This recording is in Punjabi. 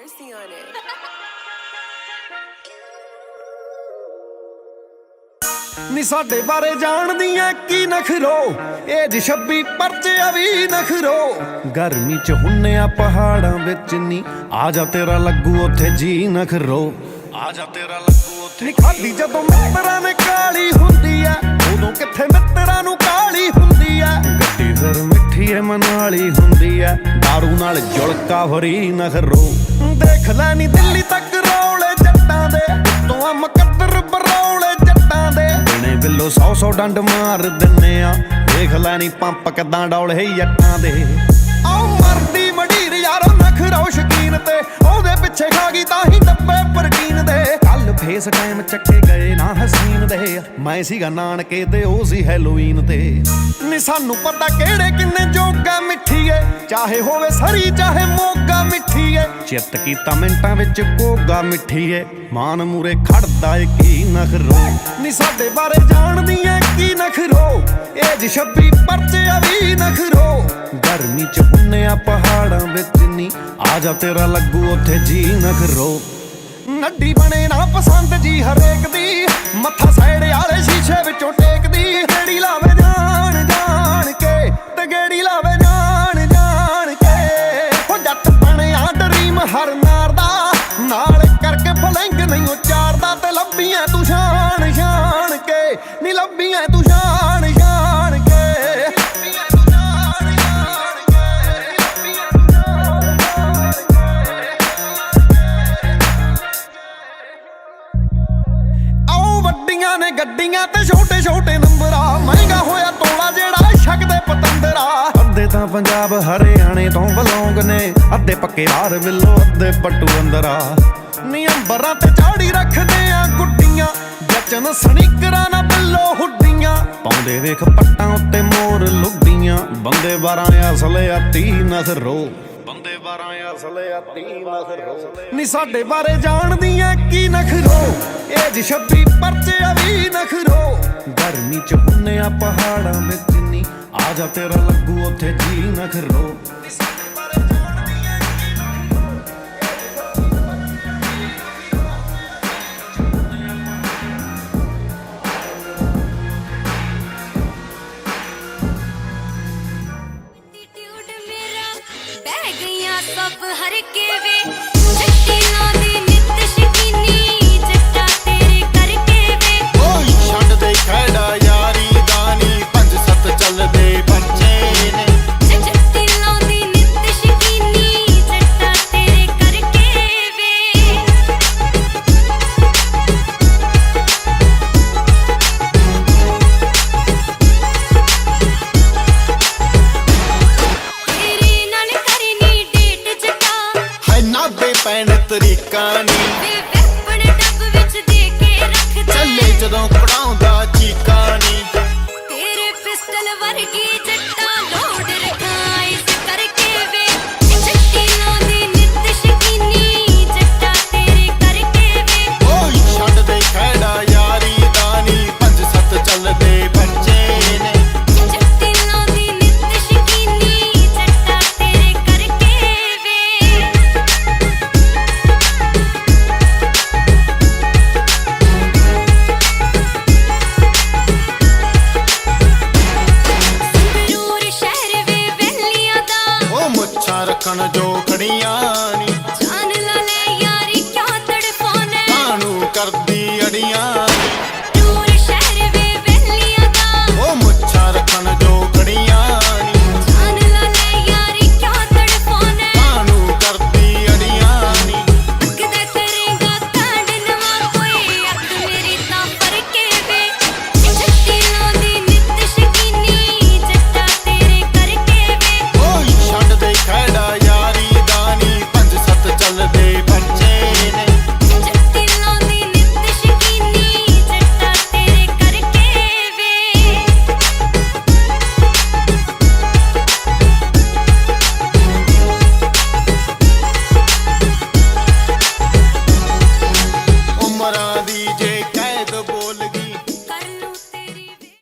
mercy on it. ਨੀ ਸਾਡੇ ਬਾਰੇ ਜਾਣਦੀਆਂ ਕੀ ਨਖਰੋ ਏਜ 26 ਪਰਚਿਆ ਵੀ ਨਖਰੋ ਗਰਮੀ ਚ ਹੁੰਨੇ ਆ ਪਹਾੜਾਂ ਵਿੱਚ ਨੀ ਆ ਜਾ ਤੇਰਾ ਲੱਗੂ ਉੱਥੇ ਜੀ ਨਖਰੋ ਆ ਜਾ ਤੇਰਾ ਲੱਗੂ ਉੱਥੇ ਨੀ ਖਾਦੀ ਜਦੋਂ ਮਿੱਤਰਾਂ ਨੇ ਕਾਲੀ ਹੁੰਦੀ ਐ ਉਦੋਂ ਕਿੱਥੇ ਮਿੱਤਰਾਂ ਨੂੰ ਕਾਲੀ ਹੁੰਦੀ ਐ ਗੱਡੀ ਫਿਰ ਮਿੱਠੀ ਐ ਮਨਾਲੀ ਹੁੰਦੀ ਐ ਦਾਰੂ ਨਾਲ ਜੁਲਕਾ ਫਰੀ ਨਖਰੋ ਦੇਖ ਲੈ ਨੀ ਦਿੱਲੀ ਤੱਕ ਰੌਲੇ ਜੱਟਾਂ ਦੇ ਤੂੰ ਆ ਮੁਕੱਦਰ ਬਰੌਲੇ ਜੱਟਾਂ ਦੇ ਬਿੱਲੋ 100 ਡੰਡ ਮਾਰ ਦਿੰਨੇ ਆ ਦੇਖ ਲੈ ਨੀ ਪੰਪ ਕਿੱਦਾਂ ਡੌਲੇ ਜੱਟਾਂ ਦੇ ਆਹ ਮਰਦੀ ਮਢੀਰ ਯਾਰੋ ਨਖਰੋ ਸ਼ਕੀਨ ਤੇ ਉਹਦੇ ਪਿੱਛੇ ਖਾ ਗਈ ਤਾਂ ਹੀ ਡੱਬੇ ਪ੍ਰਕੀਨ ਦੇ ਕੱਲ ਫੇਸ ਟਾਈਮ ਚੱਕੇ ਗਏ ਨਾ ਹਸੀਨ ਦੇ ਮੈਂ ਸੀਗਾ ਨਾਨਕੇ ਤੇ ਉਹ ਸੀ ਹੈਲੋਵੀਨ ਤੇ ਨੀ ਸਾਨੂੰ ਪਤਾ ਕਿਹੜੇ ਕਿੰਨੇ ਜੋਗਾ ਮਿੱਠੀ ਏ ਚਾਹੇ ਹੋਵੇ ਸਰੀ ਚਾਹੇ ਮੋਗਾ ਮਿੱਠੀ ਏ ਚਿੱਤ ਕੀਤਾ ਮਿੰਟਾਂ ਵਿੱਚ ਕੋਗਾ ਮਿੱਠੀ ਏ ਮਾਨ ਮੂਰੇ ਖੜਦਾ ਏ ਕੀ ਨਖਰੋ ਨੀ ਸਾਡੇ ਬਾਰੇ ਜਾਣਦੀ ਏ ਕੀ ਨਖਰੋ ਏਜ 26 ਪਰਚਿਆ ਵੀ ਨਖਰੋ ਗਰਮੀ ਚ ਹੁੰਨੇ ਆ ਪਹਾੜਾਂ ਵਿੱਚ ਨੀ ਆ ਜਾ ਤੇਰਾ ਲੱਗੂ ਉੱਥੇ ਜੀ ਨਖਰੋ ਨੱਡੀ ਬਣੇ ਨਾ ਪਸੰਦ ਜੀ ਹਰੇਕ ਦੀ ਮੱਥਾ ਸਾਈਡ ਵਾਲੇ ਸ਼ੀਸ਼ੇ ਵਿੱਚੋਂ ਟੇਕਦੀ ਗੇੜੀ ਲਾਵੇ ਜਾਣ ਜਾਣ ਕੇ ਤੇ ਗੇੜੀ ਲਾਵੇ ਜਾਣ ਜਾਣ ਕੇ ਉਹ ਜੱਟ ਬਣਿਆ ਡਰੀਮ ਹਰ ਨਾਰ ਦਾ ਨਾਲ ਕਰਕੇ ਫਲੈਂਗ ਨਹੀਂ ਉਚਾਰਦਾ ਤੇ ਲੱਭੀਆਂ ਤੂੰ ਸ਼ਾਨ ਸ਼ਾਨ ਕੇ ਨੀ ਲੱਭੀਆਂ ਤੂੰ ਸ਼ਾਨ ਸ਼ਾਨ ਕੇ ਵੱਡੀਆਂ ਨੇ ਗੱਡੀਆਂ ਤੇ ਛੋਟੇ ਛੋਟੇ ਨੰਬਰਾ ਮਹਿੰਗਾ ਹੋਇਆ ਤੋਲਾ ਜਿਹੜਾ ਛਕਦੇ ਪਤੰਦਰਾ ਅੱਧੇ ਤਾਂ ਪੰਜਾਬ ਹਰਿਆਣੇ ਤੋਂ ਬਲੌਂਗ ਨੇ ਅੱਧੇ ਪੱਕੇ ਹਾਰ ਵਿੱਲੋ ਅੱਧੇ ਪੱਟੂ ਅੰਦਰਾ ਨੀ ਅੰਬਰਾਂ ਤੇ ਚਾੜੀ ਰੱਖਦੇ ਆ ਗੁੱਡੀਆਂ ਜਚਨ ਸਨੀਕਰਾਂ ਨਾ ਬਿੱਲੋ ਹੁੱਡੀਆਂ ਪਾਉਂਦੇ ਵੇਖ ਪੱਟਾਂ ਉੱਤੇ ਮੋਰ ਲੁੱਡੀਆਂ ਬੰਦੇ 12 ਅਸਲੇ ਆ 30 ਨਖਰੋ ਬੰਦੇ 12 ਅਸਲੇ ਆ 30 ਨਖਰੋ ਨੀ ਸਾਡੇ ਬਾਰੇ ਜਾਣਦੀ ਐ ਕੀ ਨਖਰੋ ਏਜ 26 ਪਰਚਿਆ ਵੀ ਨਖਰੋ ਗਰਮੀ ਚ ਹੁੰਨੇ ਆ ਪਹਾੜਾਂ ਵਿੱਚ ਨੀ ਆ ਜਾ ਤੇਰਾ ਲੱਗੂ ਉੱਥੇ ਜੀ ਨਖਰੋ ਸਭ ਹਰ ਕੇ ਵੇ ਜੱਟੀ ਲਾਉਂਦੀ ਨਿੱਤ ਸ਼ਕੀਨੀ ਜੱਟਾ ਤੇਰੇ ਕਰਕੇ ਵੇ ਓਏ ਛੱਡ ਦੇ ਖੜਾ ਯਾਰੀ ਦਾਨੀ 5-7 ਚੱਲਦੇ ਬੱਚੇ ਨੇ ਜੱਟੀ ਲਾਉਂਦੀ ਨਿੱਤ ਸ਼ਕੀਨੀ ਜੱਟਾ ਤੇਰੇ ਕਰਕੇ ਵੇ ਤੇਰੀ ਨਾਲ ਕਰਨੀ ਡੇਟ ਜੱਟਾ ਹੈ ਨਾ ਬੇ ਪੈਣ ਤਰੀਕਾ